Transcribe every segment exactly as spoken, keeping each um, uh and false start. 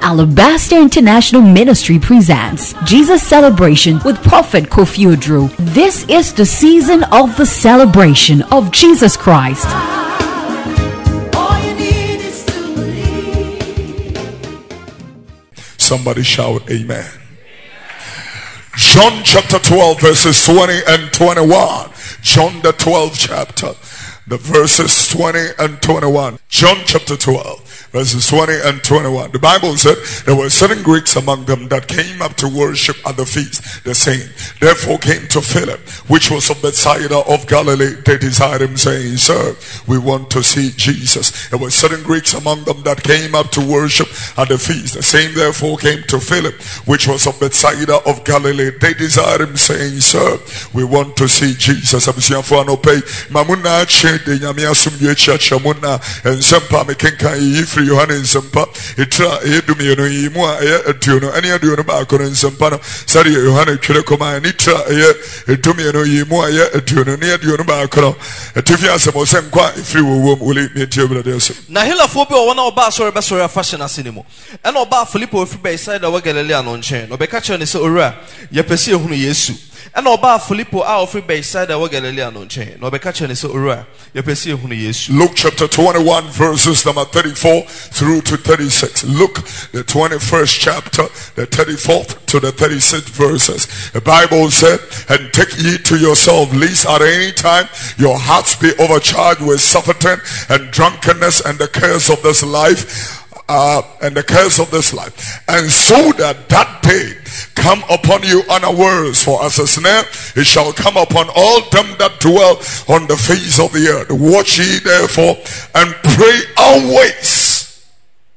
Alabaster International Ministry presents Jesus Celebration with Prophet Kofi Oduro. This is the season of the celebration of Jesus Christ. All you need is to believe. Somebody shout amen. John chapter twelve verses twenty and twenty-one. John the twelfth chapter, the verses twenty and twenty-one. John chapter twelve. Verses twenty and twenty-one. The Bible said there were certain Greeks among them that came up to worship at the feast, the same. Therefore came to Philip, which was of Bethsaida of Galilee. They desired him, saying, Sir, we want to see Jesus. There were certain Greeks among them that came up to worship at the feast. The same therefore came to Philip, which was of Bethsaida of Galilee. They desired him, saying, Sir, we want to see Jesus. Mamuna chede nyame asumdwe chiachamuna ensempa mekenkan yi Yohane nsempa etra edum ye no yimu a eye aduo no ane aduo no ba akoro nsempa no sare Yohane twere koma ni tra eye edum ye no yimu a eye aduo no ne aduo no ba akoro etifi asemo se nkwa ifiri wowom wole metie brade asem na helafo bi o wona oba asore be sore fashion asenimu ena oba Filipo ofi be side of Galilee no nchen no be ka chere ne se owura ye pese ehunu Yesu ena oba Filipo a ofi be side of Galilee no nchen no be ka chere ne se owura ye pese ehunu Yesu. Luke chapter twenty-one verses number thirty-four through to thirty-six. Luke the twenty-first chapter, the thirty-fourth to the thirty-sixth verses. The Bible said, and take ye to yourself, lest at any time your hearts be overcharged with suffering and drunkenness and the cares of this life, uh, and the cares of this life, and so that that day come upon you unawares. For as a snare it shall come upon all them that dwell on the face of the earth. Watch ye therefore and pray always,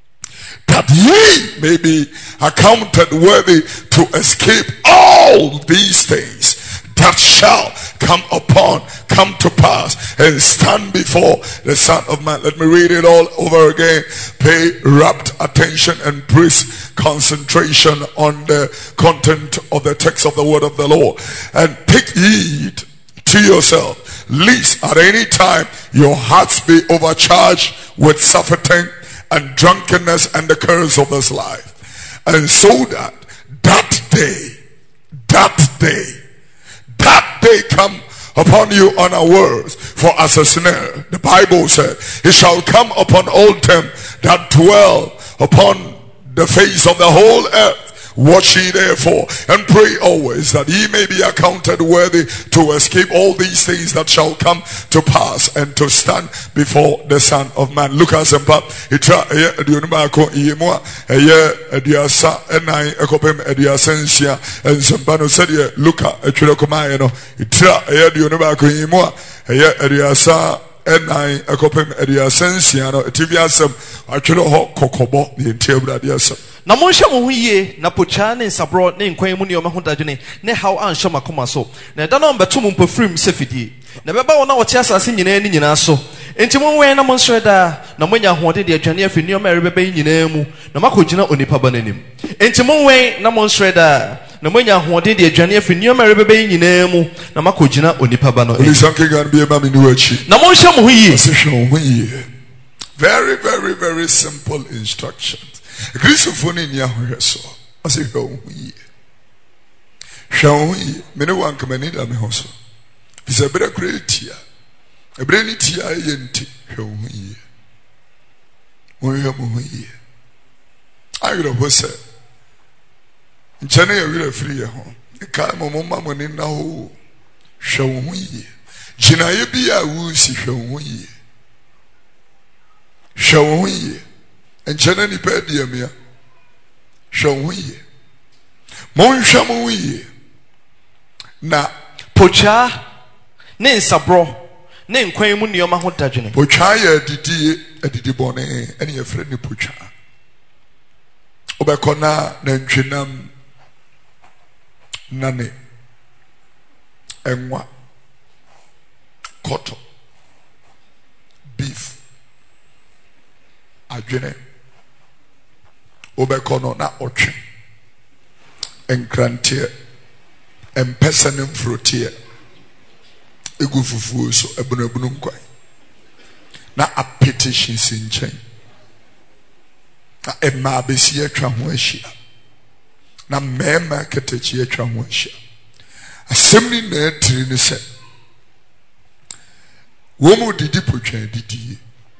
that ye may be accounted worthy to escape all these things that shall come upon, come to pass, and stand before the Son of Man. Let me read it all over again. Pay rapt attention and brisk concentration on the content of the text of the word of the Lord. And take heed to yourself, lest at any time your hearts be overcharged with suffering and drunkenness and the curse of this life. And so that that day, that day, that day come upon you unawares. For as a snare, the Bible said, it shall come upon all them that dwell upon the face of the whole earth. Watch ye therefore and pray always, that ye may be accounted worthy to escape all these things that shall come to pass, and to stand before the Son of Man. Look at Sempa. Itra eye aduonumako iyemua eye aduasa enai ekopem aduasensia ensempa no said Luka etwere komaye no itra eye aduonumako iyemua eye aduasa enai ekopem aduasensia no etibiasem atwere ho kokobo ne entiabrade asem. Na monsha mo hu yie na pocha ne nsabro ne nkwan mu ne o maho dadwene ne haw anhye makoma so na da no mbeto mo mpofrim sefidie na beba wona wote asase nyina ni nyina so enti mo wen na mo nsre da na monya hoode de adwane afi ne o mere beba nyina mu na makogina onipa bananim enti mo wen na mo nsre da na monya hoode de adwane afi ne o mere beba nyina mu na makogina onipa bano na monsha mo hu yie. Very very very simple instructions. Christopher ni ahwe so ase hwe ohie hwe ohie me ne wan kama ni da me ho so bisa bere creatia e bere ni tia ye nti hwe ohie wo hwe mo ohie ayro ho se nchane ya wira free ye ho e ka mo mo ma mo ni na ho hwe ohie jina ye bi a wu si hwe ohie hwe ohie enchene ni pe die mia hwe mon hwe mo yi na pocha ne nsabro ne nkwan mu ne o maho dadwene pocha ya didi adidi bone ene ye fre ni pocha obekona na ntwenam nane enwa koto beef adwene obekono na otwe enkrantie empesane mfrotie egufufuo so ebunabunu nkwan na a petition sinchen Na emma besi atwa ho ahyia. Na mema ketechi atwa ho ahyia. Asɛm ni na atiri ne sɛ womu didi potwa didi.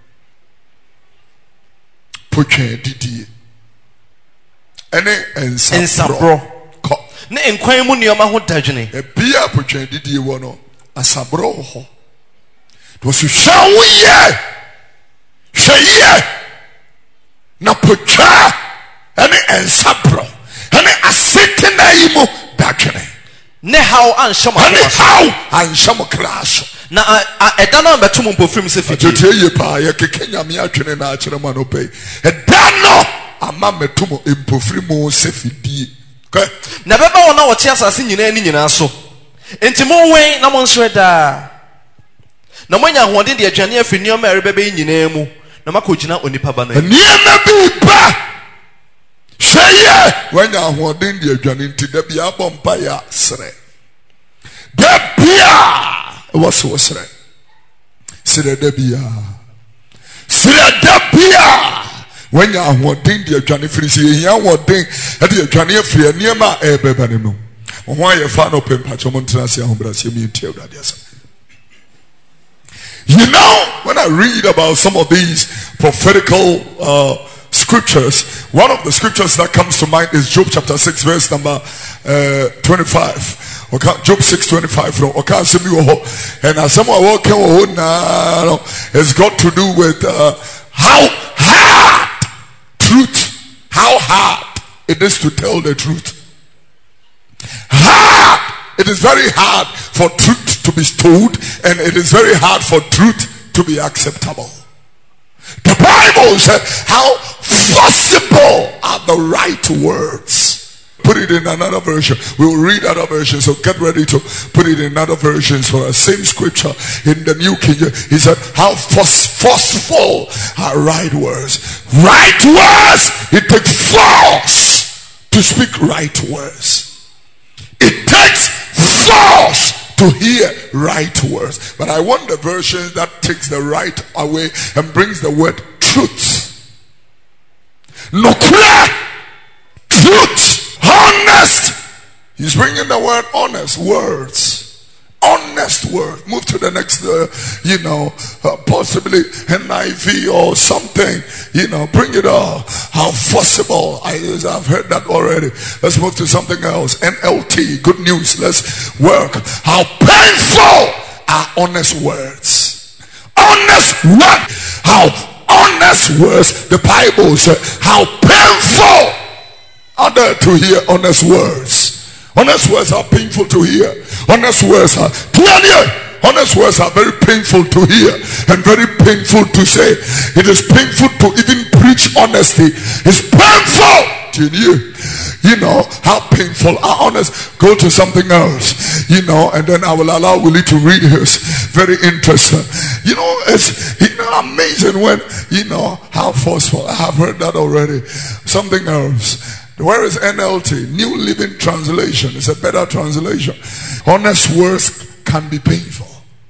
Potwa didi. Ene ensabro. Ne enkwan mu nneoma ho dadwene. Ebia potwa didi wo no asabro ho. To so hwa ye. Hwa ye. Na potwa ene ensabro. Ene asete na yimu dadwene. Ne how anshama ene how anshama kraso. Na ɛda no beto mu mpofrim se fiti. Atete ye pa ye keke nyame atwene na akyere ma no pay. Ɛda no ama meto mu mpofrim se fiti. Okay. Na beba wona wo te asase nyina ni nyina so. Enti mo wen na mo nso da. Na mo nya hoɔden de aduane afiri nneɔma a ɛrebɛbɛ nyina mu. Na makogina onipa ba no. Nneɛma bi ba. Hwɛyɛ wanya hoɔden de aduane nti da bia abɔ mpa ya srɛ. Da bia was so srɛ. Srɛ da bia. Srɛ da bia. When you are holding the Johnny Frisi, you are holding the Johnny Free, near my air babanimo. Why you found open Pachamontrasia Hombrasia, you tell that yes. You know, when I read about some of these prophetical uh, scriptures, one of the scriptures that comes to mind is Job chapter six, verse number uh, twenty-five. Okay, Job six twenty-five from okay, and as someone walking on now, it's got to do with uh, how hard truth, how hard it is to tell the truth. Hard. It is very hard for truth to be told, and it is very hard for truth to be acceptable. The Bible says, how forcible are the right words. Put it in another version. We will read other versions, so get ready to put it in other versions for the same scripture in the New King James. He said, how forceful are right words. Right words. It takes force to speak right words. It takes force to hear right words. But I want the version that takes the right away and brings the word truth. Nokura. Truth. Honest. He's bringing the word honest words. Honest word. Move to the next, uh, you know, uh, possibly N I V or something. You know, bring it all. How forcible. I, I've heard that already. Let's move to something else. N L T. Good news. Let's work. How painful are honest words. Honest word. How honest words. The Bible says how painful are there to hear honest words. Honest words are painful to hear. Honest words are clearly. Honest words are very painful to hear and very painful to say. It is painful to even preach honesty. It's painful to you. You know how painful are honest. Go to something else. You know, and then I will allow Willie to read his. Very interesting. You know, it's you know amazing when you know how forceful. I have heard that already. Something else. Where is N L T? New Living Translation. It's a better translation. Honest words can be painful.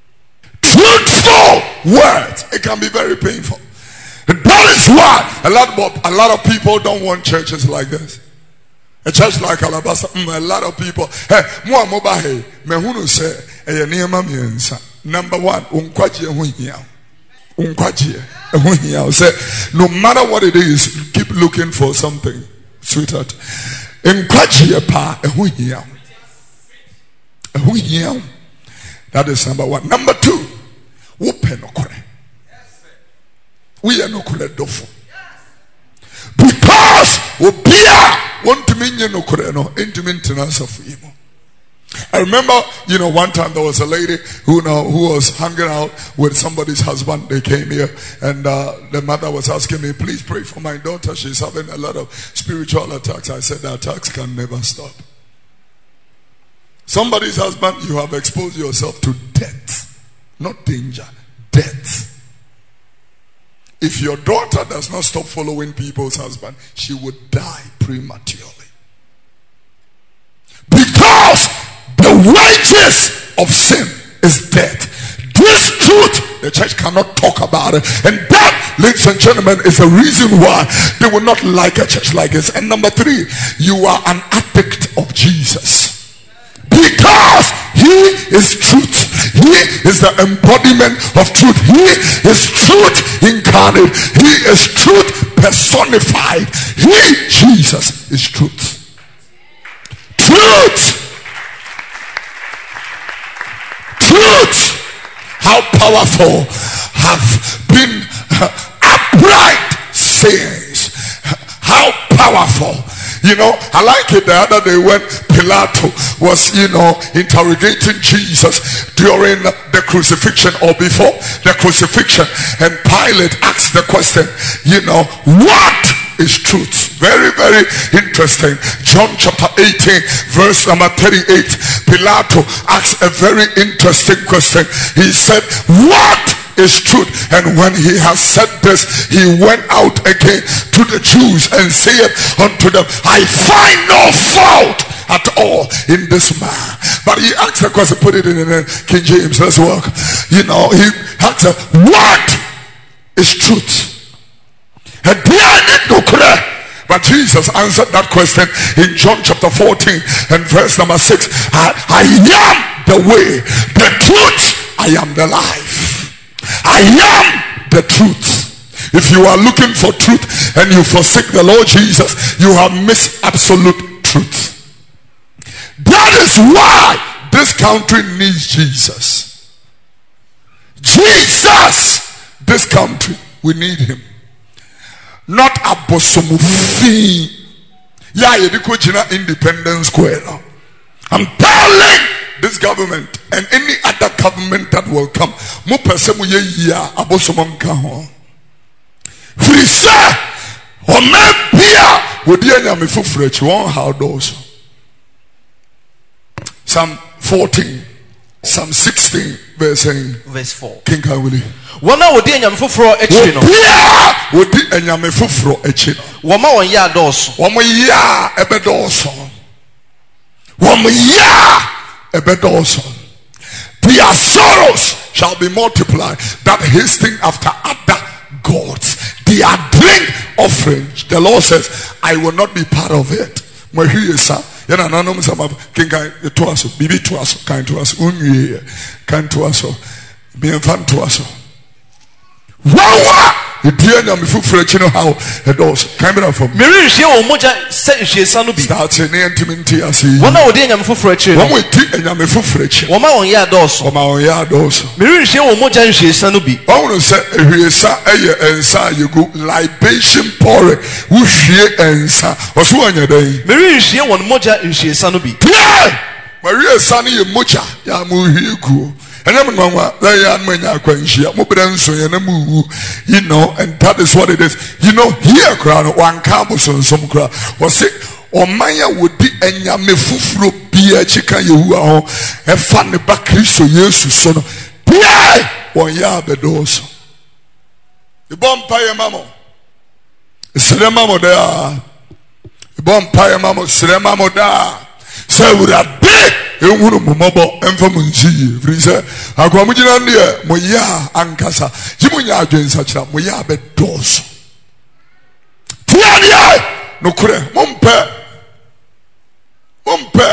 Truthful words, it can be very painful. And that is why a lot of a lot of people don't want churches like this. A church like Alabasta, mm, a lot of people. Hey, mo amobahe me hunu se eye nneema miensa. Number one, unkwaje ho hia. Unkwaje ho hia. Say no matter what it is, keep looking for something. Sweetheart, encourage pa ehu hia ehu hia. That is number one. Number two, wo pe nokore. We are nokore dofo. Because obia want to mean nokore no intimate tenance of you. I remember, you know, one time there was a lady who know who was hanging out with somebody's husband. They came here, and uh, the mother was asking me, "Please pray for my daughter. She's having a lot of spiritual attacks." I said, "The attacks can never stop." Somebody's husband, you have exposed yourself to death, not danger, death. If your daughter does not stop following people's husband, she would die prematurely. Because the wages of sin is death. This truth the church cannot talk about it. And that, ladies and gentlemen, is the reason why they will not like a church like this. And number three, you are an addict of Jesus. Because he is truth. He is the embodiment of truth. He is truth incarnate. He is truth personified. He, Jesus, is truth. Truth. Truth. How powerful have been upright sayings. How powerful. You know, I like it the other day when Pilato was, you know, interrogating Jesus during the crucifixion or before the crucifixion, and Pilate asked the question, you know, what is truth? Very, very interesting. John chapter eighteen, verse number thirty-eight. Pilato asked a very interesting question. He said, what is truth? And when he has said this, he went out again to the Jews and said unto them, I find no fault at all in this man. But he asked the question, put it in uh, King James, let's work. You know, he asked, what is truth? And but Jesus answered that question in John chapter fourteen and verse number six. I, I am the way, the truth, I am the life. I am the truth. If you are looking for truth and you forsake the Lord Jesus, you have missed absolute truth. That is why this country needs Jesus. Jesus, this country, we need him. Not a bosomufi. Yeah, you did Independence Square. I'm telling this government and any other government that will come, mo persemu ye ya abosomon ka ho. Free sir, o me bia wo di anya me fufrechi won how those. Psalm fourteen, Psalm sixteen, verse verse four. King Kawili. Wona wo di anya me fufro echi no. Bia wo di anya me fufro echi no. Woma won ya doso. Woma ya ebedoso. Woma ya ebedoso. Their sorrows shall be multiplied that hasten after other gods. Their drink offerings, the Lord says, I will not be part of it. My here is yana nanom sama kinga to us bibi to us kind to us unye kind to us be infant to us. Wow! The dear number for you know how it does. Camera from Mary she o moja say she sanu bi. Start saying intimacy as he. Wona o de nyame foforo achi. One we take nyame foforo achi. Woma on ya doso. Woma on ya doso. Mary she o moja she sanu bi. I want to say ehwesa eye ensa you go libation pour. Wo hwie ensa. Oso anya dan. Mary she won moja she sanu bi. Maria sanu ye moja ya mu hwie gu. And I'm going you know, and that is what it is. You know, here crown one campus on some crowd was it or Maya would be enya me fufro beer chicken you are a funny back so yes to son one yard the doors. The bomb pie mamma. Seremamo there. The bomb pie mamma, Seremamo there. So would have been. Ewuru mumobo emfamu nji frize akwamujina ndiye moya ankasa jimunya adwensa kira moya abedoso tiania nokure mompe mompe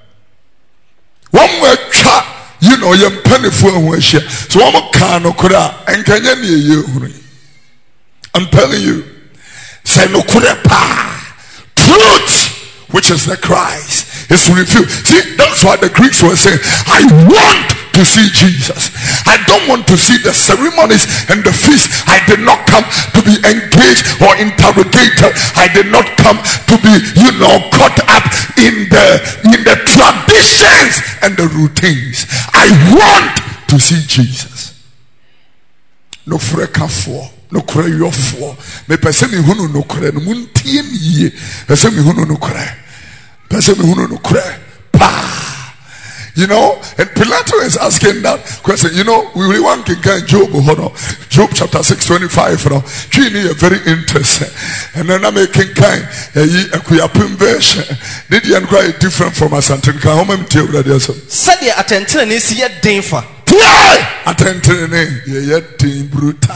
womwe twa you know ye mpanefo ahu ahia so wom ka nokure a enkanya ne ye huru. I'm telling you, say nokure pa truth, which is the Christ, is revealed. See, that's why the Greeks were saying, I want to see Jesus. I don't want to see the ceremonies and the feasts. I did not come to be engaged or interrogated. I did not come to be, you know, caught up in the in the traditions and the routines. I want to see Jesus. No freka for. No kure yo for. Me pese mi hunu no kure no muntie mi ye. Pese mi hunu no kure. Pese mi hunu no kure. Pa. You know, and Pilato is asking that question. You know, we really want to get Job, Job chapter six twenty-five. You know, is very interesting. And then I'm making kind a kuyapim version. Did you inquire different from us? And how many tell you that? Said the attention is yet danger. tie atentene ye yetin brutal.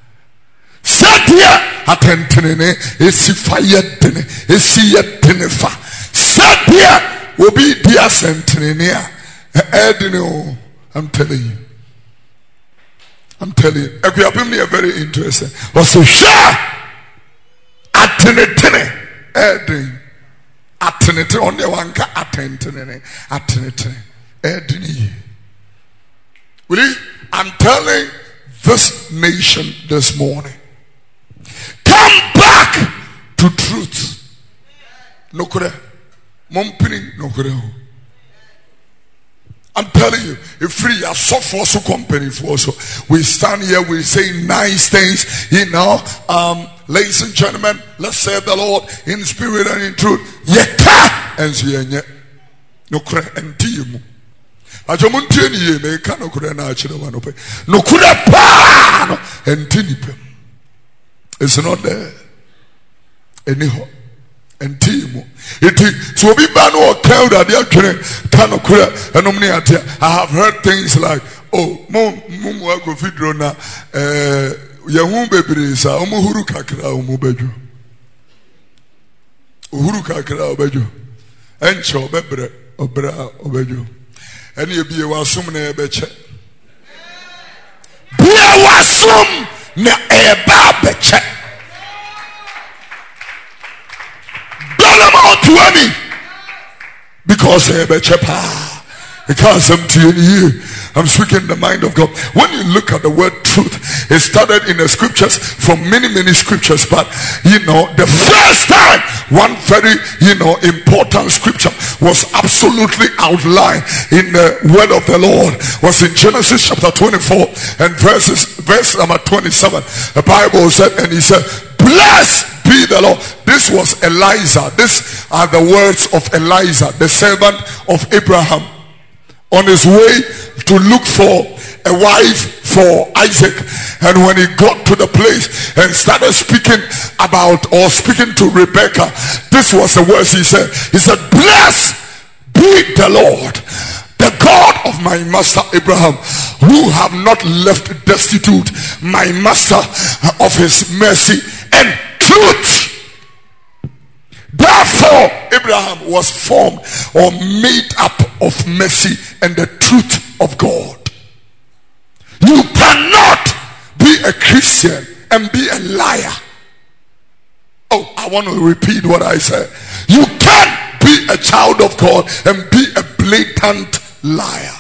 Sadia atentene esi fire dene esi yetene fa. Sadia obi dia sentene a edene. I'm telling you. I'm telling you. Equiapim me very interesting. Also sha atentene edene atentene on the wanka atentene atentene edene. Really? I'm telling this nation this morning, come back to truth. No kure. Mompini no kure. I'm telling you, if free are so for so company for so we stand here, we say nice things, you know. Um, ladies and gentlemen, let's serve the Lord in spirit and in truth. Yeta and sienye no kure and timu. Ajomunti ni ye me kano kure na achire wanope. No kure pa and tinipem. It's not there. Anyhow. And timu. It so be bano or tell that they are kano kure and omniatia. I have heard things like, oh, mom mumu ako vidro na eh yahum bebrisa omuhuru kakra omubejo. Uhuru kakra obejo. Encho bebre obra obejo. And you be a wasum ne beche. Be a wasum ne eba beche. Dollar amount twenty. Because a beche pa. Because I'm to you. I'm speaking the mind of God. When you look at the word truth, it started in the scriptures from many, many scriptures. But you know, the first time one very, you know, important scripture was absolutely outlined in the word of the Lord was in Genesis chapter twenty-four and verses verse number twenty-seven. The Bible said, and he said, blessed be the Lord. This was Elijah. These are the words of Elijah, the servant of Abraham, on his way to look for a wife for Isaac. And when he got to the place and started speaking about or speaking to Rebecca, this was the words he said. He said, blessed be the Lord, the God of my master Abraham, who have not left destitute my master of his mercy and truth. Therefore, Abraham was formed or made up of mercy and the truth of God. You cannot be a Christian and be a liar. Oh, I want to repeat what I said. You can't be a child of God and be a blatant liar.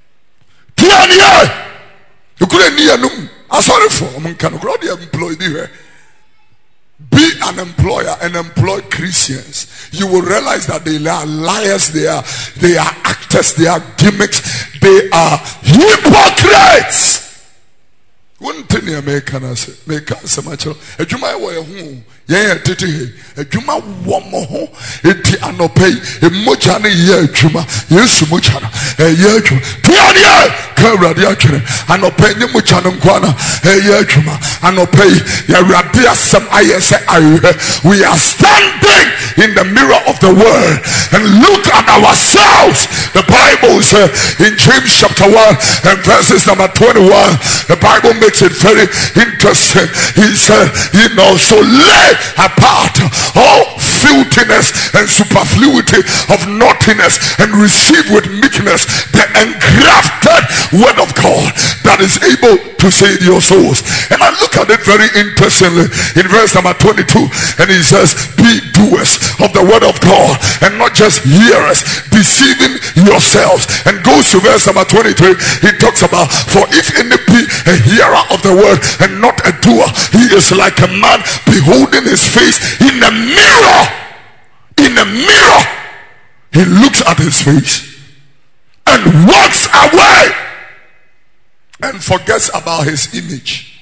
You couldn't hear them. I'm sorry for I'm employed here. Be an employer and employ Christians. You will realize that they are liars, they are they are actors, they are gimmicks, they are hypocrites. One thing you make can say, make us a matter. A juma way home, yeah, titi, a juma one more, it anopay, a mochana year juma, yes, mochana, a year juma, Tiania, Karadia, and opay muchanum guana, a year juma, and opay, ya radia some I say, we are standing in the mirror of the word and look at ourselves. The Bible says in James chapter one and verses number twenty-one, the Bible makes it very interesting. He said, you know, so lay apart all filthiness and superfluity of naughtiness and receive with meekness the engrafted word of God that is able to save your souls. And I look at it very interestingly in verse number twenty-two, and he says, be doers of the word of God and not just hearers, deceiving yourselves. And goes to verse number twenty-three. He talks about, for if any be a hearer of the word and not a doer, he is like a man beholding his face in a mirror. In a mirror, he looks at his face and walks away and forgets about his image.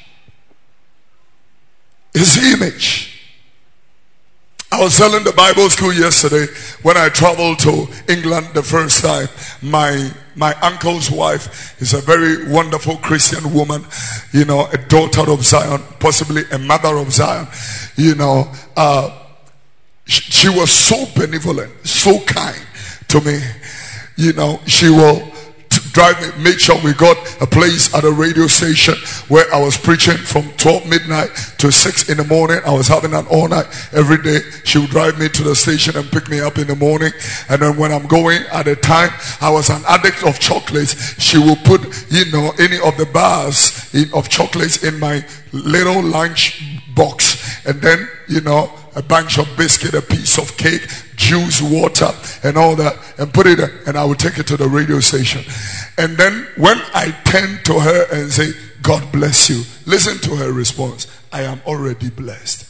His image. I was telling the Bible school yesterday when I traveled to England the first time. My my uncle's wife is a very wonderful Christian woman, you know, a daughter of Zion, possibly a mother of Zion. You know, uh, she, she was so benevolent, so kind to me. You know, she will t- drive me, make sure we got a place at a radio station where I was preaching from twelve midnight to six in the morning. I was having an all night every day. She would drive me to the station and pick me up in the morning. And then when I'm going, at the time I was an addict of chocolates, she would put, you know, any of the bars in, of chocolates in my little lunch box, and then, you know, a bunch of biscuit, a piece of cake, juice, water, and all that, and put it in, and I would take it to the radio station. And then when I turn to her and say, God bless you, listen to her response: I am already blessed.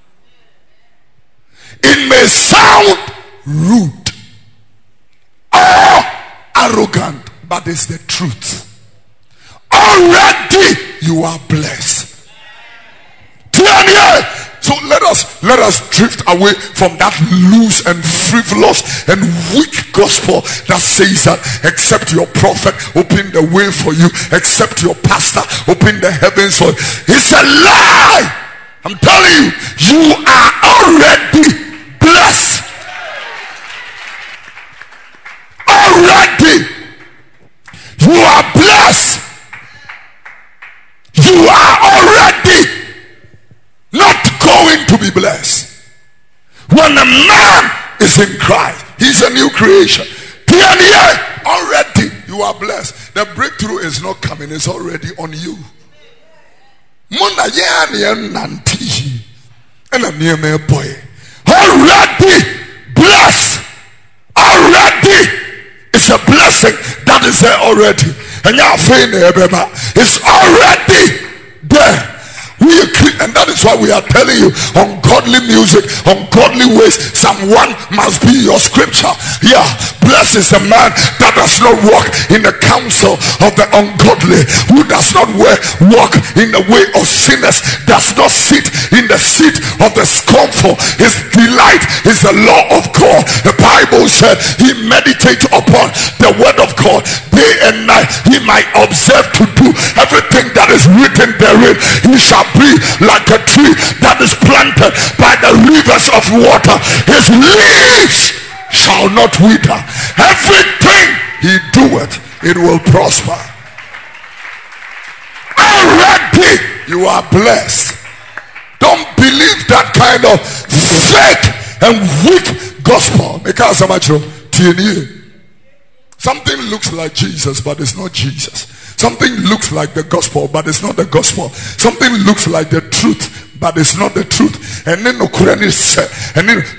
It may sound rude or arrogant, but it's the truth. Already you are blessed. So let us let us drift away from that loose and frivolous and weak gospel that says that except your prophet open the way for you, except your pastor open the heavens for you. It's a lie. I'm telling you, you are already blessed. Already you are blessed. You are already not going to be blessed. When a man is in Christ, he's a new creation. Already you are blessed. The breakthrough is not coming, it's already on you. Already blessed. Already it's a blessing that is there already. And it's already there. We agree, and that is why we are telling you, ungodly music, ungodly ways. Psalm one must be your scripture. Yeah, blessed is the man that does not walk in the counsel of the ungodly, who does not walk in the way of sinners, does not sit in the seat of the scornful. His delight is the law of God. The Bible said he meditates upon the word of God day and night. He might observe to do everything that is written therein. He shall be like a tree that is planted by the rivers of water. His leaves shall not wither. Everything he doeth, it will prosper. Already you are blessed. Don't believe that kind of fake and weak gospel. Because something looks like Jesus, but it's not Jesus. Something looks like the gospel, but it's not the gospel. Something looks like the truth, but it's not the truth. And then no Quran said, and then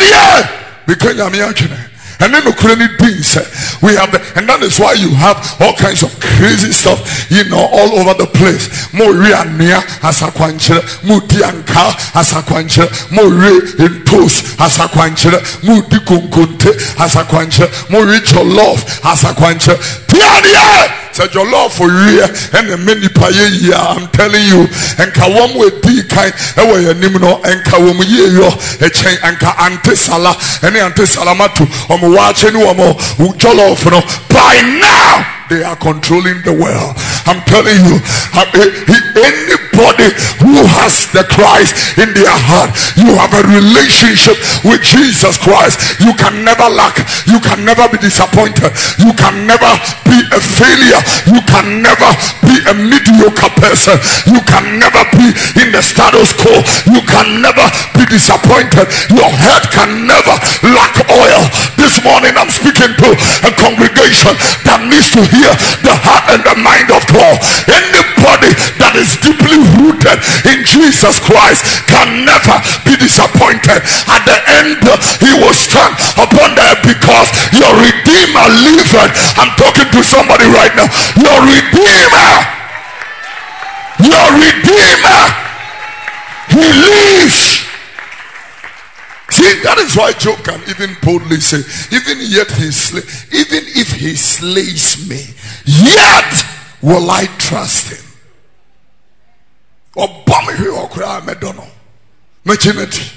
and then we have the, and that is why you have all kinds of crazy stuff, you know, all over the place. More near as a quancher, more dianka as a quancher, more in toast as a quancher, more dikunkunte as a quancher, more rich your love as a quancher. Said your love for you and the many paye. I'm telling you, and Kawam with D kind away a nimno and Kawam ye yo a chain and ka antisala and antisalamatu um watching womo who jollof no by now. They are controlling the world. I'm telling you, anybody who has the Christ in their heart, you have a relationship with Jesus Christ. You can never lack. You can never be disappointed. You can never be a failure. You can never be a mediocre person. You can never be in the status quo. You can never be disappointed. Your head can never lack oil. This morning I'm speaking to a congregation that needs to hear the heart and the mind of God. Anybody that is deeply rooted in Jesus Christ can never be disappointed. At the end he will stand upon there, because your Redeemer liveth. I'm talking to somebody right now. Your Redeemer, your Redeemer, he lives. See, that is why Job can even boldly say, even yet he slay, even if he slays me, yet will I trust him. Or bomb here or cry Medono. Machinity.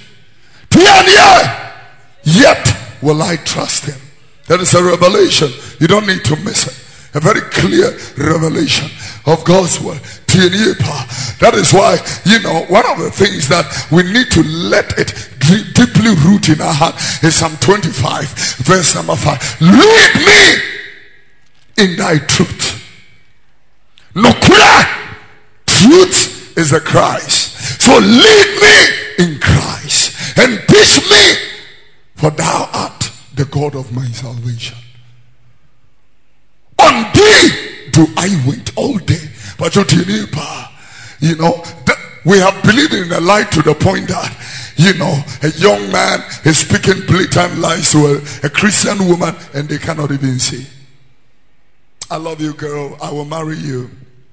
Yet will I trust him. That is a revelation. You don't need to miss it. A very clear revelation of God's word. That is why, you know, one of the things that we need to let it deeply root in our heart is Psalm twenty-five verse number five. Lead me in thy truth. Nokura, truth is the Christ. So lead me in Christ and teach me, for thou art the God of my salvation. On thee do I wait all day. But you know, we have believed in a lie to the point that, you know, a young man is speaking blatant lies to a, a Christian woman and they cannot even see. I love you, girl. I will marry you.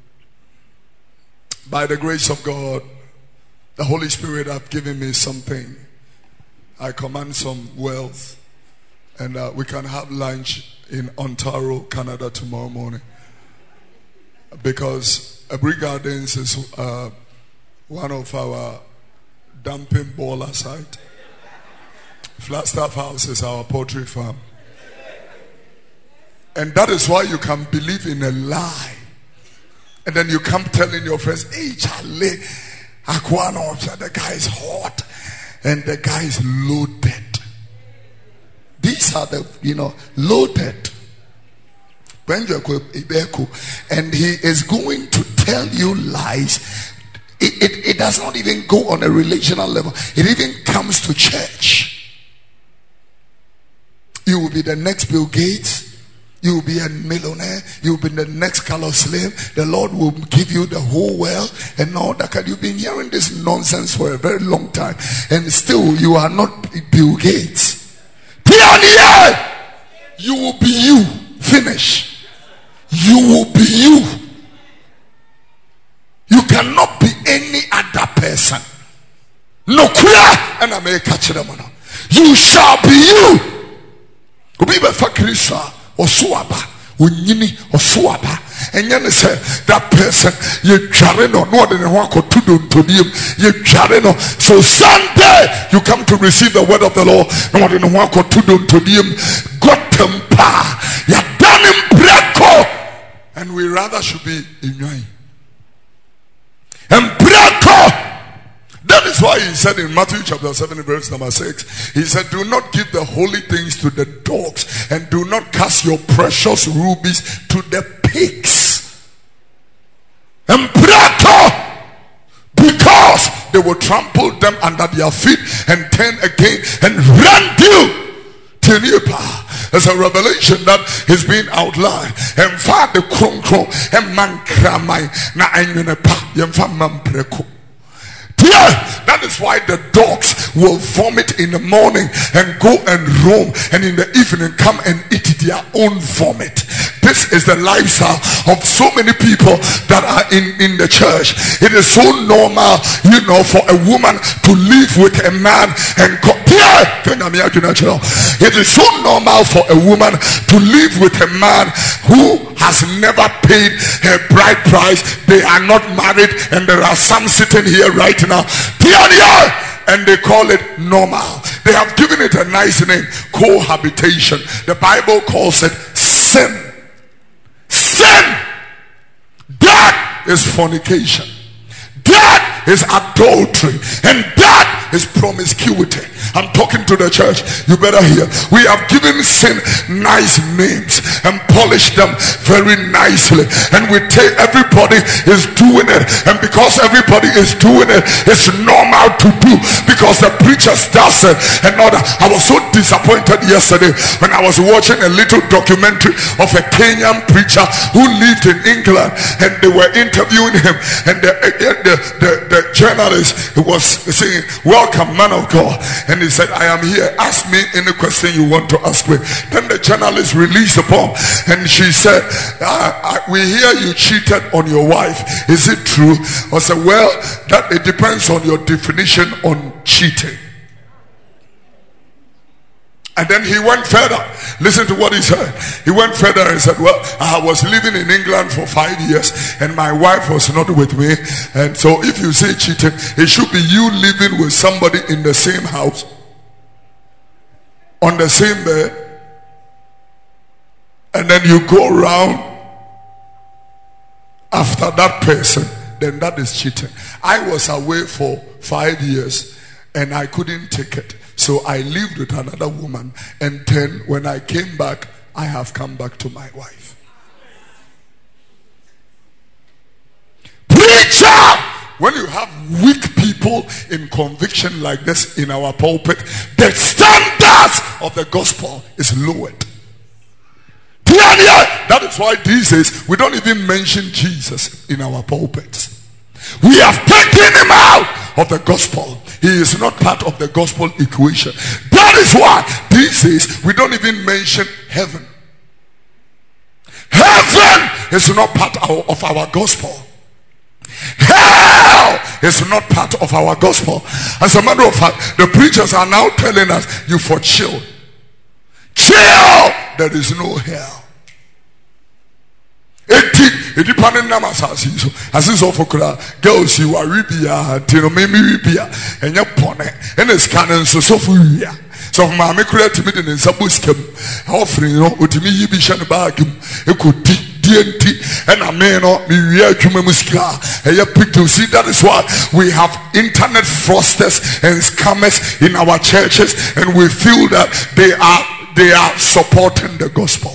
By the grace of God, the Holy Spirit have given me something. I command some wealth, and uh, we can have lunch in Ontario, Canada tomorrow morning. Because Abri Gardens is uh, one of our dumping baller site. Flagstaff House is our poultry farm. And that is why you can believe in a lie. And then you come telling your friends, hey Charlie, Aquano, the guy is hot and the guy is loaded. These are the, you know, loaded. And he is going to tell you lies. It, it, it does not even go on a relational level. It even comes to church. You will be the next Bill Gates. You will be a millionaire. You will be the next Carlos Slim. The Lord will give you the whole world and all that. You've been hearing this nonsense for a very long time, and still you are not Bill Gates. You will be you. Finish. You will be you. You cannot be any other person. No queer. And I may catch them. You shall be you. Osuaba, unyini osuaba, and then say that person you jareno no than one could to do to him you jareno. So Sunday you come to receive the word of the Lord, no than one could to do to him. Got them pa, ya done him breko, and we rather should be in your and breko. That is why he said in Matthew chapter seven verse number six, he said, do not give the holy things to the dogs, and do not cast your precious rubies to the pigs. And brato, because they will trample them under their feet and turn again and run you. There's a revelation that is being outlined. And father kron kron and man kramai na anyunepa yemfa mampreko. Yeah, that is why the dogs will vomit in the morning and go and roam, and in the evening come and eat their own vomit. This is the lifestyle of so many people that are in, in the church. It is so normal, you know, for a woman to live with a man and go, yeah, it is so normal for a woman to live with a man who has never paid her bride price. They are not married, and there are some sitting here right now, and they call it normal. They have given it a nice name, cohabitation. The Bible calls it sin. Sin. That is fornication. That is adultery, and that is promiscuity. I'm talking to the church. You better hear. We have given sin nice names and polished them very nicely, and we take everybody is doing it, and because everybody is doing it, it's normal to do because the preachers does it. And other. I was so disappointed yesterday when I was watching a little documentary of a Kenyan preacher who lived in England, and they were interviewing him, and the the, the, the journalist was saying, welcome man of God, and he said, I am here, ask me any question you want to ask me. Then the journalist released the bomb, and she said, uh, we hear you cheated on your wife, is it true? I said, well, that it depends on your definition on cheating. And then he went further. Listen to what he said. He went further and said, well, I was living in England for five years and my wife was not with me. And so if you say cheating, it should be you living with somebody in the same house, on the same bed, and then you go around after that person, then that is cheating. I was away for five years and I couldn't take it. So I lived with another woman, and then when I came back, I have come back to my wife. when you have weak people in conviction like this in our pulpit, the standards of the gospel is lowered. That is why these days we don't even mention Jesus in our pulpits. We have taken him out of the gospel. He is not part of the gospel equation. That is why these days we don't even mention heaven. Heaven is not part of our gospel. Hell is not part of our gospel. As a matter of fact, the preachers are now telling us, you for chill. Chill, there is no hell. Eti edi panen na masasi so asiso fokura girls you are ribia tino me me ribia enye pone ene scan so so fu wia so ma me kura timi de nsa boskem offering no otimi yi bi hye ne bag mu ekodi D N T and I mean no me wia adwuma musika eye picture. See, that is why we have internet fraudsters and scammers in our churches, and we feel that they are they are supporting the gospel.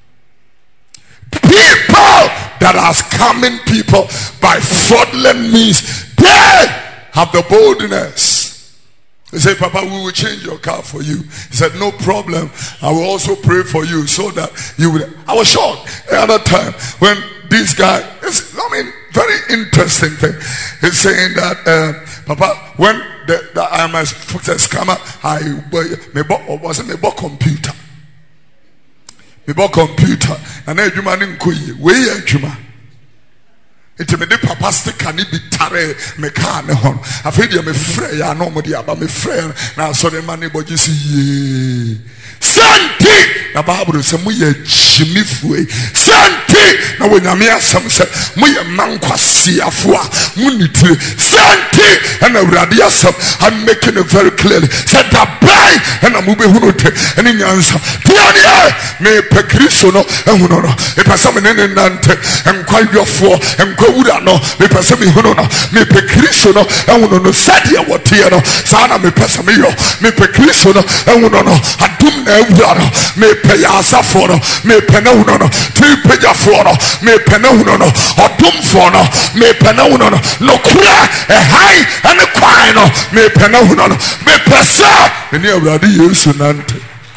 People that are scamming people by fraudulent means, they have the boldness. They say, Papa, we will change your car for you. He said, no problem. I will also pray for you so that you will. I was shocked the other time when this guy, it's, I mean, very interesting thing. He's saying that, uh, Papa, when the, the, I am a scammer, I wasn't a computer. Me bought computer and I do man in Kuyi. We are Juma. It's me de papa stick can be tare me can hon. I feel you me frey, I know me about me frey. Now so the money but you see Santi na Bible say we are Jimmy Fue. Santi na when you mean some say we are man kwasi afua munitire. Santi and a radiasum. I'm making it very clearly. Said the blind and I'm moving hunote and in answer. Tiania me pe Kristo no ehunu no. E pesa me nene nante enkwa yofo enkwa wura no me pesa me hunu no me pe Kristo no ehunu no sadia wotie no sana me pesa me yo me pe Kristo no ehunu no adum na ewura no me pe ya asafo no me pe na hunu no tri pe ja fo no me pe na hunu no odum fo no me pe na hunu no no kura e hai ane kwai no me pe na hunu no me pesa ni awurade Yesu nante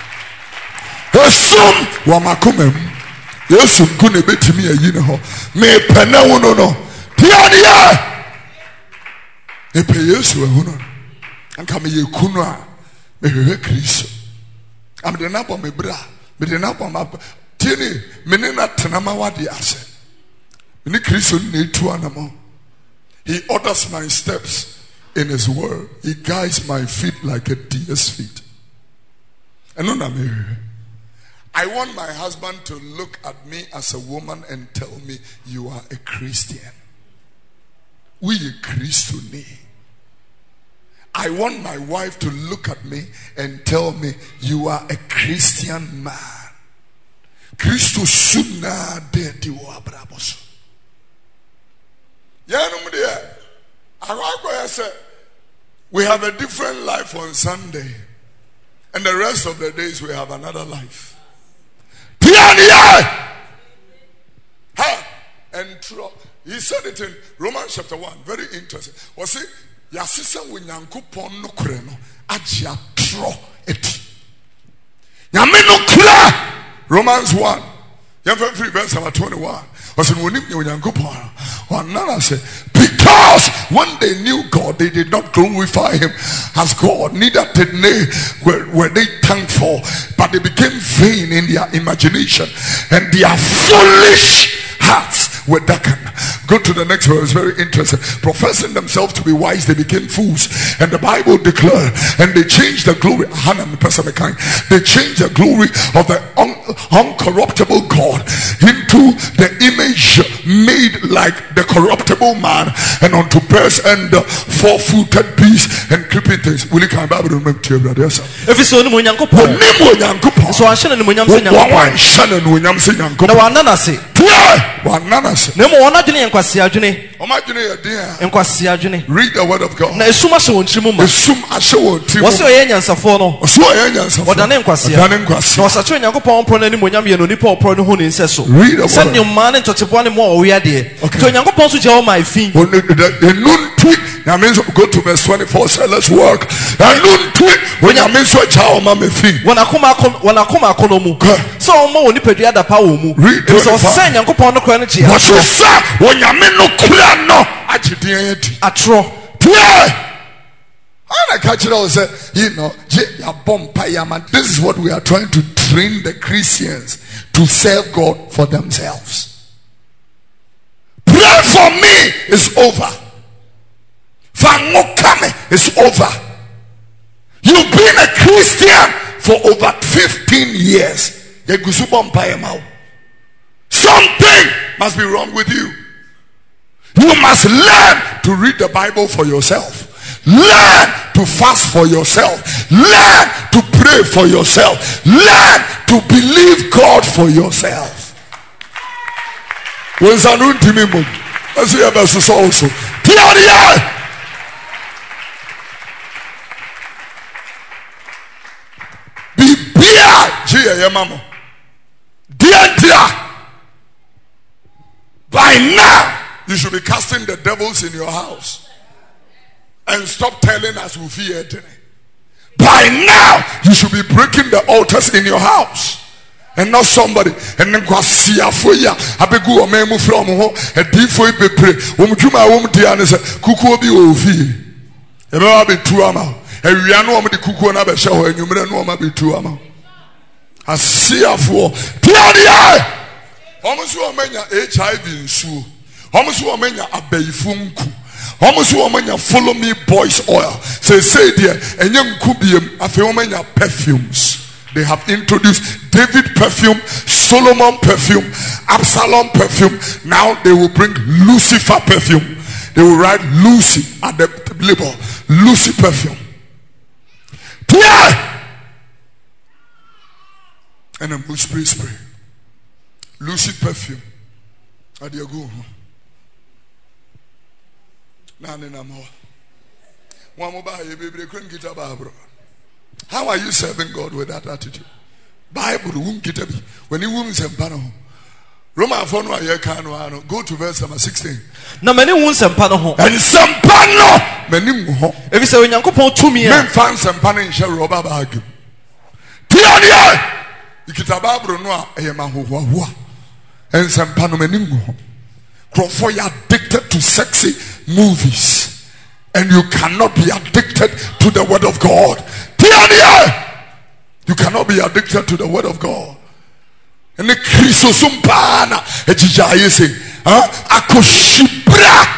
Esum wa makomem Yesu nkune betimi ayi ne ho me pene wo no no tiane ya e pe Yesu ehunu no anka me yekunu a me hwehwe Kristo am de na bo me bra me de na bo ma tiene me ne na tenama wade ase me ne Kristo ne etu anamo. He orders my steps in his word. He guides my feet like a deer's feet. And no me I want my husband to look at me as a woman and tell me, you are a Christian. We are Christian. I want my wife to look at me and tell me, you are a Christian man. Christus suna de diwa brabos. We have a different life on Sunday, and the rest of the days we have another life. Ha! And tro- he said it in Romans chapter one. Very interesting. Was it Yasisa Winyankupon no Kureno? Ajia tro eti. Yameno kula. Romans one. Yamfen verse number twenty-one. Was in Winim Winyankupon. One nana said, because when they knew God, they did not glorify him as God, neither did they were, were they thankful, but they became vain in their imagination, and their foolish hearts were darkened. Go to the next verse, very interesting. Professing themselves to be wise, they became fools. And the Bible declared, and they changed the glory. They changed the glory of the un- uncorruptible God into the image made like the corruptible man, and unto birds and uh, four-footed beasts and creeping things. Will you come back to remember to your brother? If it's only Munyanko, so I shouldn't Munyanko. Read the word of God. What's your answer for no? What the name was here? Was a train Yankopon Pronem when Yamian Nipo Pro who says so. Read send your man into one more we are there. To Yankopon to my feet. The noon That means go to verse twenty-four. Say, let's work. And when you mean so, child, mama, fee. When I come out, when I come out, so more when you put the other power. Read so send young upon the quality. What you say when you mean no clear no? I did a tro. I catch it all. Say, you know, this is what we are trying to train the Christians to serve God for themselves. Pray for me is over. Fangokame is over. You've been a Christian for over fifteen years. Something must be wrong with you. You must learn to read the Bible for yourself. Learn to fast for yourself. Learn to pray for yourself. Learn to believe God for yourself. When Zanun Timimum, as we have also. Tiaria! Bibia! Gia Yamamo. Diantia! By now, you should be casting the devils in your house. And stop telling us we fear it. By now, you should be breaking the altars in your house. And not somebody. And then go see a foya. I be go a memo from home. A deep for it be pray. Um, Juma, um, Diana said, Kuku be ovi. And I be two ama. And we are no the cuckoo and I be show. And you may know be two ama. I see a four. Tiania! Almost you are many H I V in Sue. Almost you are many a bayfunku. Almost you are many follow me boys oil. Say, say, dear, and young kubium, a few many perfumes. They have introduced David perfume, Solomon perfume, Absalom perfume. Now they will bring Lucifer perfume. They will write Lucy at the label. Lucy perfume. Yeah. And a bush spray spray. Lucy perfume. How do you go? How are you serving God with that attitude? Bible won't get up when you wounds and panel. Roman phone go to verse number sixteen. No many wounds and panel and some panel many if you say when you go to me and find some panel in shall rob about you. Tiania Ikitababro no a yamahu and some panel many for you addicted to sexy movies. And you cannot be addicted to the word of God. You cannot be addicted to the word of God. And the Christosumpana, a Jijay say, Akoshibra.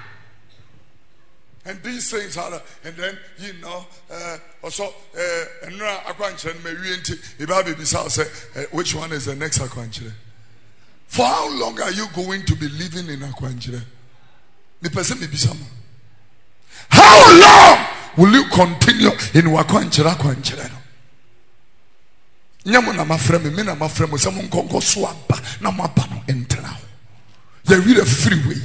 And these things are, and then, you know, uh, also, and now Aquanchan may reenter, if I be beside, which one is the next Aquanchan? For how long are you going to be living in Aquanchan? The person may be someone. How long will you continue in Wakwanchira Kwanchira? Nyamuna mafreme, mina mafreme, someone congo swaba, namapano entrao. You read a freeway.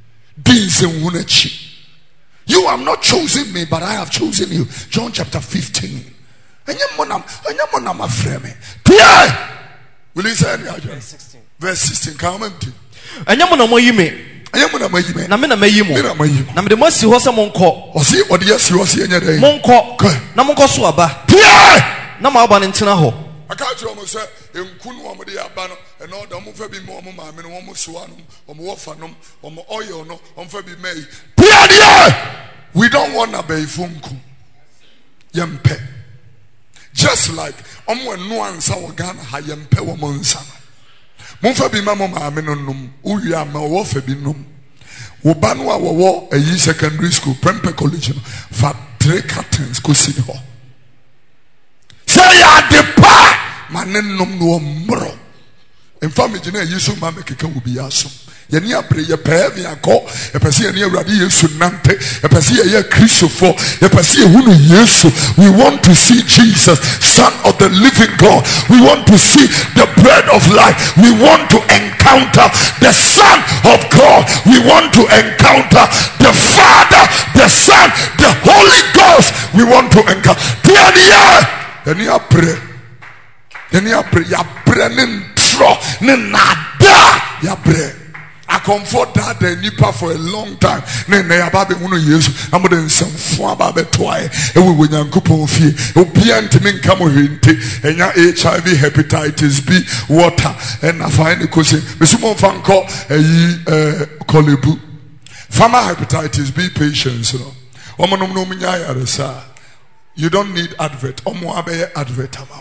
You have not chosen me, but I have chosen you. John chapter fifteen. Nyamuna mafreme. Will you say verse sixteen? Verse sixteen. Come on. Nyamuna moyime. Na me na mayi mo na me de mo si ho se monko o si o de asi o si enya den monko na monko so aba na ma aba ne ntena ho aka jiro mo se enku no mo de aba no e no da mo fa bi mo mo ma me no mo so anu o mo wofa no o mo oil no o fa bi mai we don't want a beifunku yempe just like omo enu ansa wo Ghana ha yempe wo mo nsa Monfa bi mama maame no nom uwi ama wo fa bi nom wo ba no a wo a yi secondary school Prempeh College no fa three curtains ko si ho say ya de pa manen nom no mbro en family na yi so ma mekeka wo bi aso ye ni abre ye pa bi akọ e pese ye ni awrade Yesu nante e pese ye ye Christopher e pese ye hunu Yesu. We want to see Jesus, Son of the living God. We want to see the bread of life. We want to encounter the Son of God. We want to encounter the Father, the Son, the Holy Ghost. We want to encounter the ni abre the ni abre ya bre ne ntro ne nada ya bre I comfort that the nipa for a long time. Ne ne ababe unu Yesu. Amo de nsamfo ababe toae. Ewe we Nyankopon fie. Obi antimi nka mo hwente. Enya H I V, hepatitis B, water. And I find the question. Mesumo fanko eyi eh kolebu. Farmer hepatitis B patients, you know. Omo nom nom nya yaresa. You don't need advert. Omo abeye advert amount.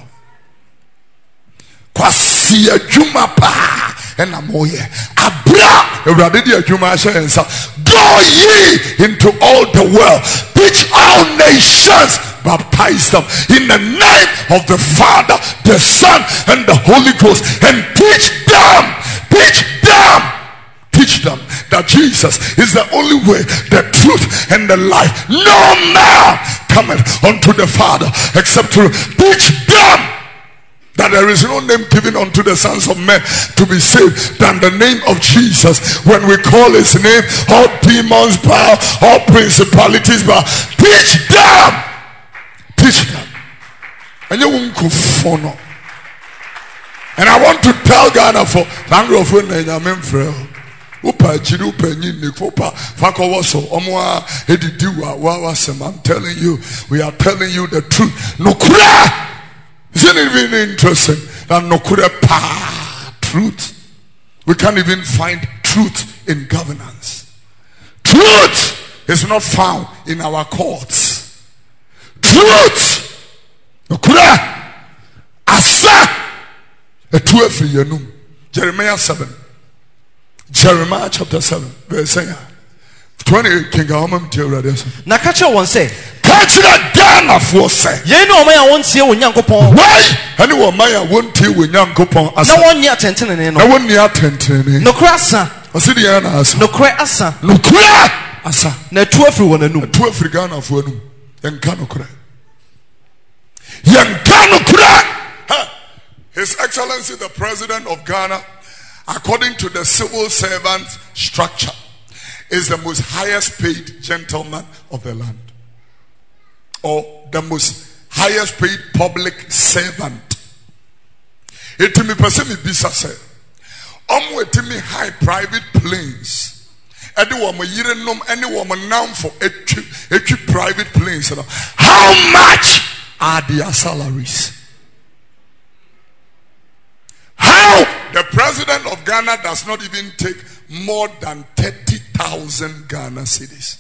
Kwasi adwuma pa ena moye abra ewrade di adwuma ahye ensa. Go ye into all the world, teach all nations, baptize them in the name of the Father, the Son, and the Holy Ghost, and teach them, teach them, teach them that Jesus is the only way, the truth, and the life. No man cometh unto the Father except through. Teach them that there is no name given unto the sons of men to be saved than the name of Jesus. When we call his name, all demons bow, all principalities bow. Teach them, teach them. And you won't go for no. And I want to tell Ghana for Langro for Nenyamin Frel. Upa chiru penyi nikopa fako waso omwa edidiwa wawasem. I'm telling you, we are telling you the truth. No kura. Isn't it even interesting that no pa truth? We can't even find truth in governance. Truth is not found in our courts. Truth, no asa a twelve yanum. Jeremiah seven. Jeremiah chapter seven, verse twenty. King Ahmed na kacha won say catch that Ghana for say ye no man ya won tie wo Nyankopon why any woman ya won tie wo Nyankopon asa na won nya tentene no na won nya tentene no kra asa o se dia na asa no kra asa no kra asa na tu afri won anum tu afri Ghana for anum yenka no kra yenka no kra. His Excellency the President of Ghana, according to the civil servant structure, is the most highest paid gentleman of the land, or the most highest paid public servant. It me person me bisa say, omo etimi high private planes. Any woman yire nom, any woman now for etwi etwi private planes. How much are their salaries? How the president of Ghana does not even take more than thirty thousand Ghana cedis.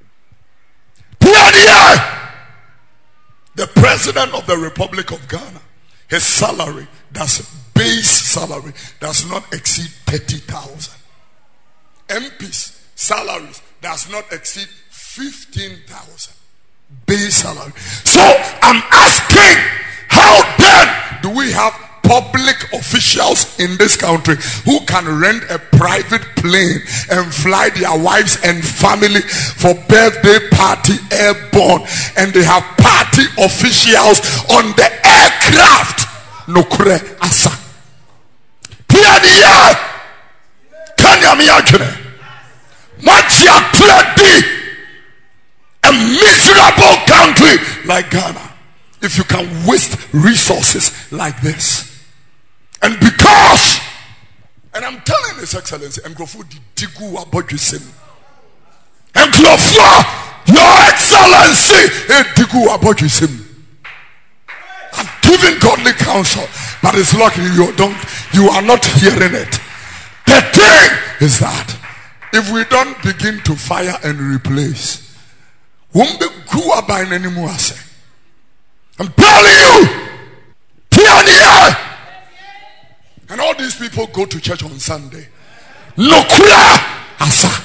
The president of the Republic of Ghana, his salary, that's base salary, does not exceed thirty thousand. M Ps salaries does not exceed fifteen thousand. Base salary. So I'm asking, how then do we have public officials in this country who can rent a private plane and fly their wives and family for birthday party airborne, and they have party officials on the aircraft? Nokure asa piania kanya miyakene machia pledi. A miserable country like Ghana, if you can waste resources like this. And because, and I'm telling His Excellency, Mkrofo digu abojusim. Mkrofo, Your Excellency, digu abojusim. I've given godly counsel, but it's lucky you don't, you are not hearing it. The thing is that if we don't begin to fire and replace, won't be good by anymore. I'm telling you, pioneer. And all these people go to church on Sunday. No kula asa.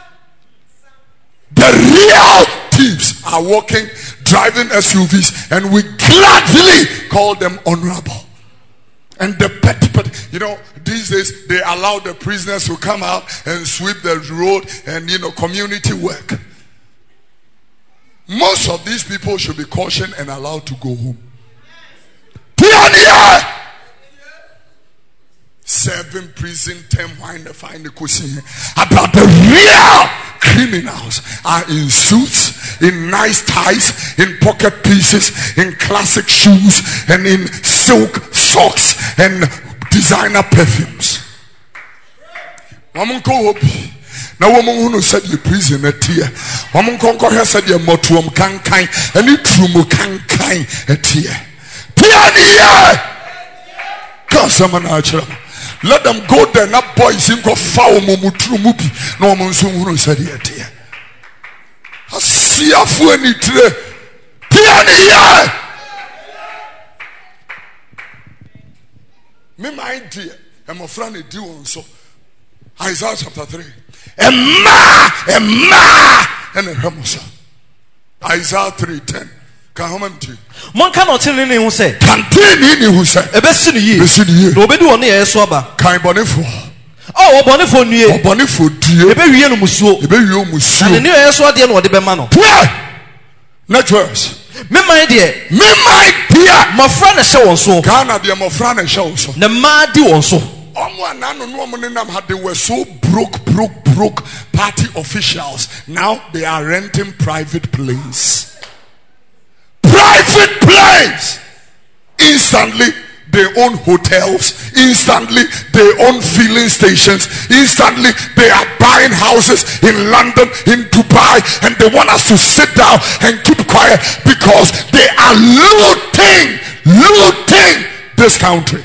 The real thieves are walking, driving S U Vs, and we gladly call them honorable. And the petty, petty, you know, these days they allow the prisoners to come out and sweep the road and, you know, community work. Most of these people should be cautioned and allowed to go home. Pioneer! Seven prison term wine to find the question about the real criminals are in suits, in nice ties, in pocket pieces, in classic shoes, and in silk socks and designer perfumes. wɔn nkɔ hɔ bi na wɔn hunu sɛdeɛ prison ɛteɛ wɔn nkɔ nkɔhwɛ sɛdeɛ mmɔtoɔm kankan ɛne turumu kankan ɛteɛ tia ne yɛ ka asɛm na akyerɛ mo. Let them go there na boys nkɔ fa wɔn mu turumu bi na wɔn nso hunu sɛdeɛ ɛteɛ asiafo ani tire tia ne yɛ. Me my idea and my friend is doing so. Isaiah chapter three. Emma, Emma, and a Hermosa. Isaiah three ten. Can how many? One cannot tell any who say, Continue who say, a best in the year, nobody on the air swabber. Kind Bonifo. Oh, Bonifo near Bonifo, dear, a very young musso, a very young musso, and the new air swadian or the Bemano. Not worse. Me my dear, me my dear, my friend is so so. Ghana, dear, my friend is so so. The madi also. They were so broke, broke, broke party officials. Now they are renting private planes. Private planes. Instantly, they own hotels. Instantly, they own filling stations. Instantly, they are buying houses in London, in Dubai, and they want us to sit down and keep quiet because they are looting, looting this country.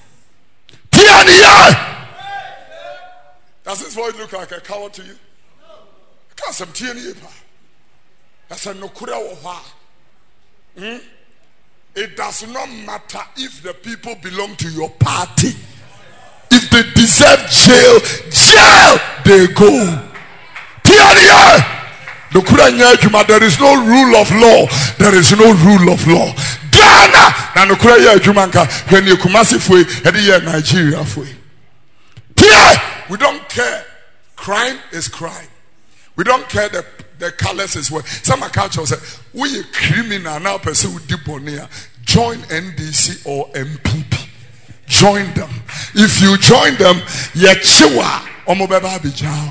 Does this voice look like a coward to you? Because I'm T N E. That's a no kura wa. It does not matter if the people belong to your party. If they deserve jail, jail they go. T N E. The kura nyajuma. There is no rule of law. There is no rule of law. Ghana na no kura nyajuma nka when you Kumasi fwe edi ye Nigeria fwe. Here we don't care. Crime is crime. We don't care the the colors is what. Some culture say we a criminal now person with deponia. Join N D C or M P P. Join them. If you join them, ye chiwa omobeba bijao.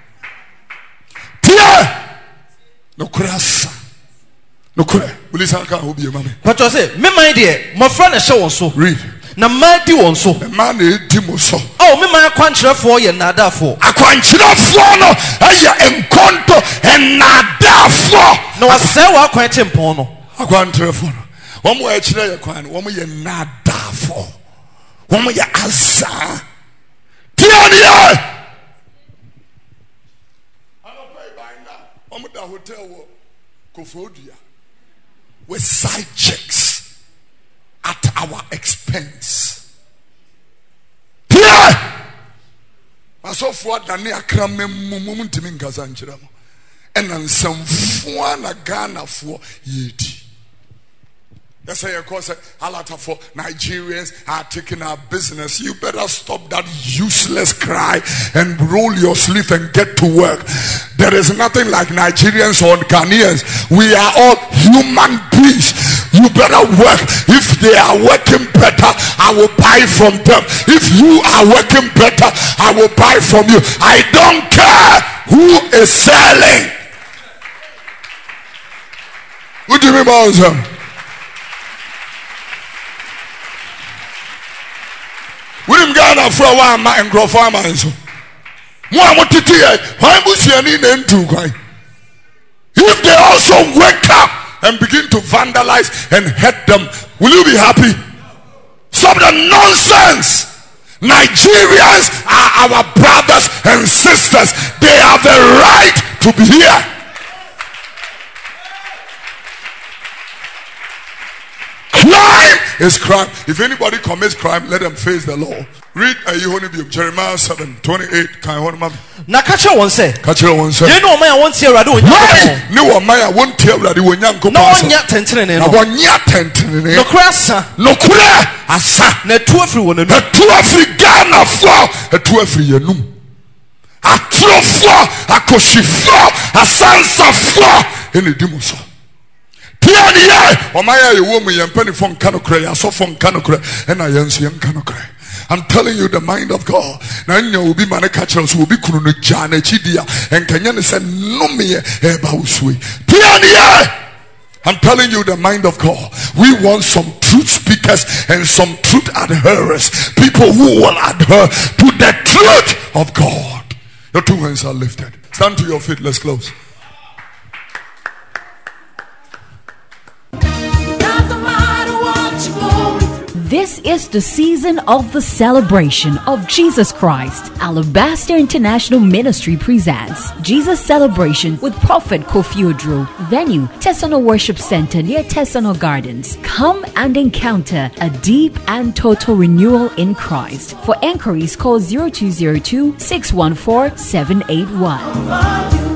Here no kurasa. No kure. Will you say obi e mama? But I say, me my dear, my friend is so so. Read. Na madi won so. The man e di mo so. Oh, me my akwankyerɛ for ye nada for. Akwankyerɛ for no aye enkonto enada for. Na wasɛ wa akwankyerɛ mpon no. Akwankyerɛ for no. Wɔn mo akyerɛ ye kwan, wɔn mo ye nada for. Wɔn mo ye asa. Tiania. Ano pay by now. Wɔn mo da hotel wo Kofodia. With side checks at our expense. Here, I saw for Dani Akram Mumum Timin Kazanjram and some Fuana Ghana for Yeti. That's why, of course, a lot of Nigerians are taking our business. You better stop that useless cry and roll your sleeve and get to work. There is nothing like Nigerians or Ghanaians. We are all human beings. You better work. If they are working better, I will buy from them. If you are working better, I will buy from you. I don't care who is selling. What do you mean by that? We didn't get enough for a while and grow farmers. If they also wake up and begin to vandalize and hurt them, will you be happy? Stop the nonsense. Nigerians are our brothers and sisters. They have the right to be here. Crime is crime. If anybody commits crime, let them face the law. Read uh, Jeremiah seven twenty-eight. Can you hold na kacha won say kacha won say you know my won tear rade won why ni won my won tear rade won yanko na won nya tentrene no na won nya tentrene no kura asa no kura asa na tu afri won anu na tu afri Ghana fo na tu afri yanum atrofo akoshifo asansa fo ene dimuso Tiania omaya ye wo mu yempani fo nka no kra ya so fo nka no kra ena yenso yenka no kra. I'm telling you the mind of God. Na nya obi mane ka kira so obi kunu no gya na chidia enkanya ne se no me e ba usui. Tiania I'm telling you the mind of God. We want some truth speakers and some truth adherers. People who will adhere to the truth of God. Your two hands are lifted. Stand to your feet. Let's close. Doesn't matter what you're going through. This is the season of the celebration of Jesus Christ. Alabaster International Ministry presents Jesus Celebration with Prophet Kofi Odro. Venue, Tesano Worship Center near Tesano Gardens. Come and encounter a deep and total renewal in Christ. For enquiries, call zero two zero two, six one four, seven eight one. Find you